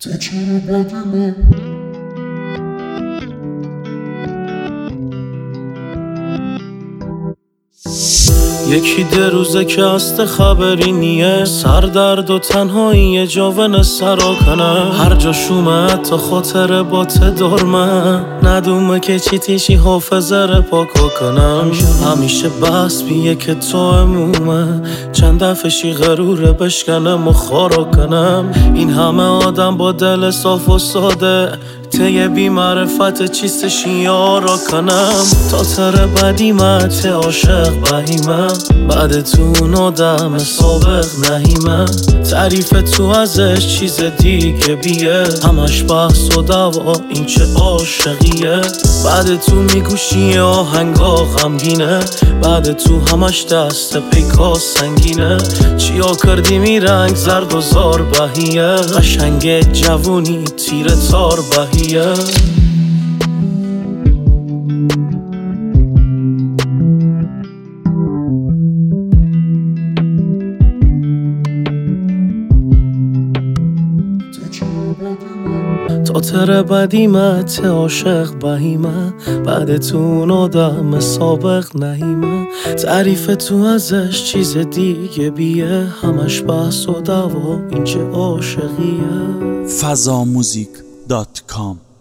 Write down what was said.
تو چرا بدی من یکی ده روزه که است خبری نیه، سر درد و تنهایی یه جاون سرا کنه. هر جا شومه تا خاطر با تدارمه، ندومه که چی تیشی حافظه رو پاکو کنم. همیشه بس بیه که تو امومه، چند دفعشی غروره بشکنم و خارا کنم. این همه آدم با دل صاف و ساده، ته بی معرفت چیستش یارا کنم. تا تر بدیمه ته عاشق بهیمه، بعد تو اون آدم سابق نهیمه. تعریف تو ازش چیز دیگه بیه، همش بحث و دوا این چه عاشقیه. بعد تو میگوشی آهنگا غمگینه، بعد تو همش دست پیکا سنگینه. چیا کردی می رنگ زرد و زار بهیه، قشنگ جوونی تیر تار بهیه. تا تر بدیمه ته عاشق بهیمه، بعد تو اون آدم سابق نهیمه. تعریف تو ازش چیز دیگه بیه، همش بحث و دوا این چه عاشقیه. fazamuzik.com